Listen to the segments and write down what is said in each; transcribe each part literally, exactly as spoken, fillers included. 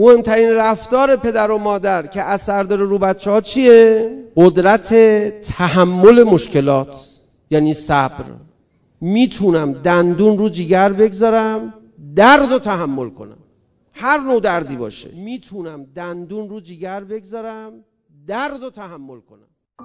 مهمترین رفتار پدر و مادر که اثر داره رو بچه ها چیه؟ قدرت تحمل مشکلات، یعنی صبر. میتونم دندون رو جیگر بگذارم، درد رو تحمل کنم، هر نوع دردی باشه. میتونم دندون رو جیگر بگذارم، درد رو تحمل کنم.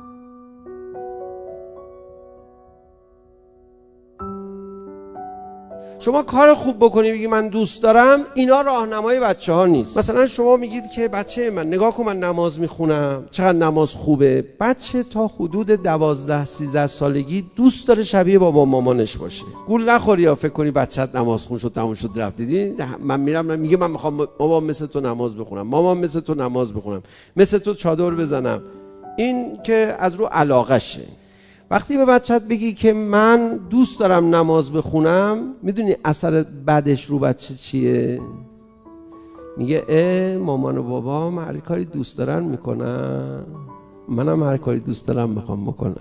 شما کار خوب بکنی بگی من دوست دارم، اینا راهنمای بچه ها نیست. مثلا شما میگید که بچه من نگاه کن من نماز میخونم، چقدر نماز خوبه. بچه تا حدود دوازده سیزده سالگی دوست داره شبیه بابا مامانش باشه. گول نخوری یا فکر کنی بچت نماز خون شد تموم شد رفت. دیدی من میرم من میگه من میخوام بابا مثل تو نماز بخونم، مامان مثل تو نماز بخونم، مثل تو چادر بزنم. این که از رو علاقشه. وقتی به بچت بگی که من دوست دارم نماز بخونم، میدونی اثر بعدش رو بچه چیه؟ میگه اه مامان و بابام هر کاری دوست دارن میکنن، منم هر کاری دوست دارم میخوام بکنم.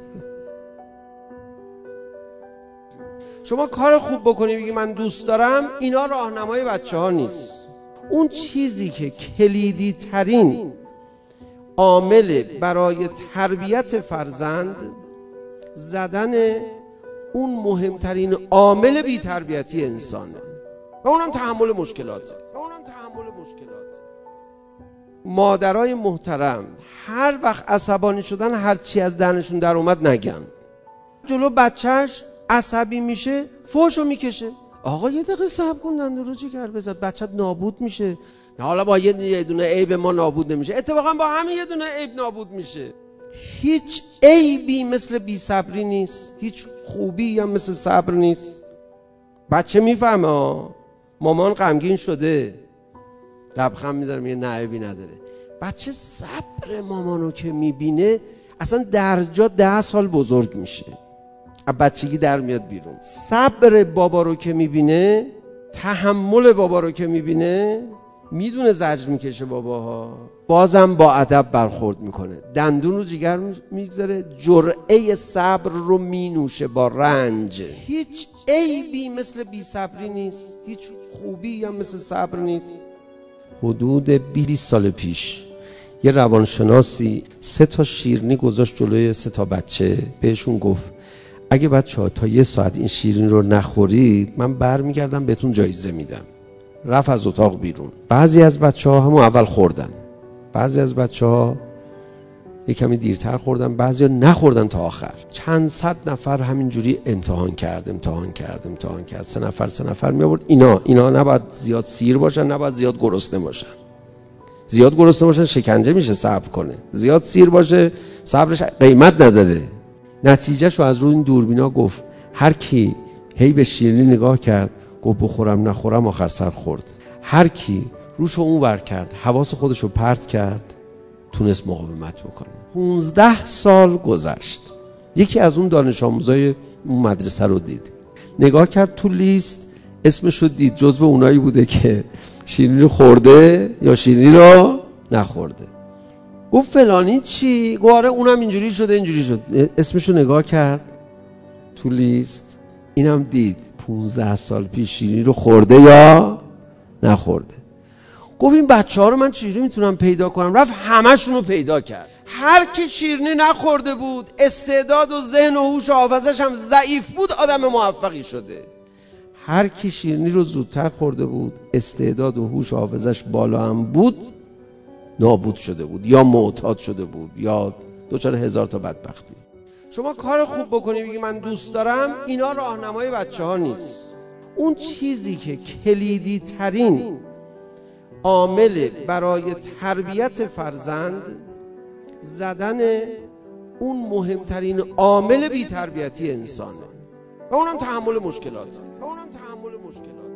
شما کار خوب بکنی بگی من دوست دارم، اینا راهنمای بچه ها نیست. اون چیزی که کلیدی ترین عامل برای تربیت فرزند، زدن اون مهمترین عامل بی تربیتی انسانه و اونم تحمل مشکلاته. و اونم تحمل مشکلاته. مادرای محترم هر وقت عصبانی شدن هر چی از دهنشون در اومد نگن. جلو بچهش عصبی میشه فحشو میکشه. آقا یه دقیقه صبر کن دندون رو جگر بزن، بچت نابود میشه. نه حالا با یه دونه عیب ما نابود نمیشه، اتفاقا با همین یه دونه عیب نابود میشه. هیچ عیبی مثل بی صبری نیست، هیچ خوبی هم مثل صبر نیست. بچه میفهمه مامان غمگین شده، لبخند میزنه میگه نه عیبی نداره. بچه صبر مامانو که میبینه اصلا درجا ده سال بزرگ میشه، از بچگی در میاد بیرون. صبر بابا رو که میبینه، تحمل بابا رو که میبینه، میدونه زجر میکشه باباها، بازم با ادب برخورد میکنه، دندون رو جیگر میگذاره، جرعه صبر رو مینوشه با رنج. هیچ عیبی مثل بی صبری نیست، هیچ خوبی هم مثل صبر نیست. حدود بیست سال پیش یه روانشناسی سه تا شیرینی گذاشت جلوی سه تا بچه، بهشون گفت اگه بچه‌ها تا یه ساعت این شیرینی رو نخورید من برمیگردم بهتون جایزه میدم. رفت از اتاق بیرون. بعضی از بچه‌ها همون اول خوردن، بعضی از بچه‌ها یک کمی دیرتر خوردن، بعضیا نخوردن تا آخر. چند صد نفر همینجوری امتحان کرد امتحان کرد امتحان کرد سه نفر سه نفر می آورد. اینا اینا نباید زیاد سیر باشن، نباید زیاد گرسنه باشن. زیاد گرسنه باشن شکنجه میشه صبر کنه، زیاد سیر باشه صبرش قیمت نداره. نتیجهشو از روی این دوربینا گفت هر کی هی به شیرینی نگاه کرد گفت بخورم نخورم آخر سر خورد. هر کی روشو اون ور کرد حواس خودشو پرت کرد تونست مقاومت بکنه. پونزده سال گذشت. یکی از اون دانش آموزای اون مدرسه رو دید، نگاه کرد تو لیست اسمشو دید جزو اونایی بوده که شیرینی رو خورده یا شیرینی رو نخورده. گفت فلانی چی؟ گفت آره اونم اینجوری شده اینجوری شد. اسمشو نگاه کرد تو لیست، اینم دید پونزده سال پیش شیرینی رو خورده یا نخورده. گفت این بچه ها رو من چجوری میتونم پیدا کنم؟ رفت همشون رو پیدا کرد. هر کی شیرینی نخورده بود، استعداد و ذهن و هوش و حافظش هم ضعیف بود، آدم موفقی شده. هر کی شیرینی رو زودتر خورده بود، استعداد و هوش و حافظش بالا هم بود، نابود شده بود یا معتاد شده بود یا دچار هزار تا بدبختی. شما کار خوب بکنی بگی من دوست دارم، اینا راهنمای بچه ها نیست. اون چیزی که کلیدی ترین عامل برای تربیت فرزند، زدن اون مهمترین عامل بی تربیتی انسانه و اونم تحمل مشکلات. و اونم تحمل مشکلات.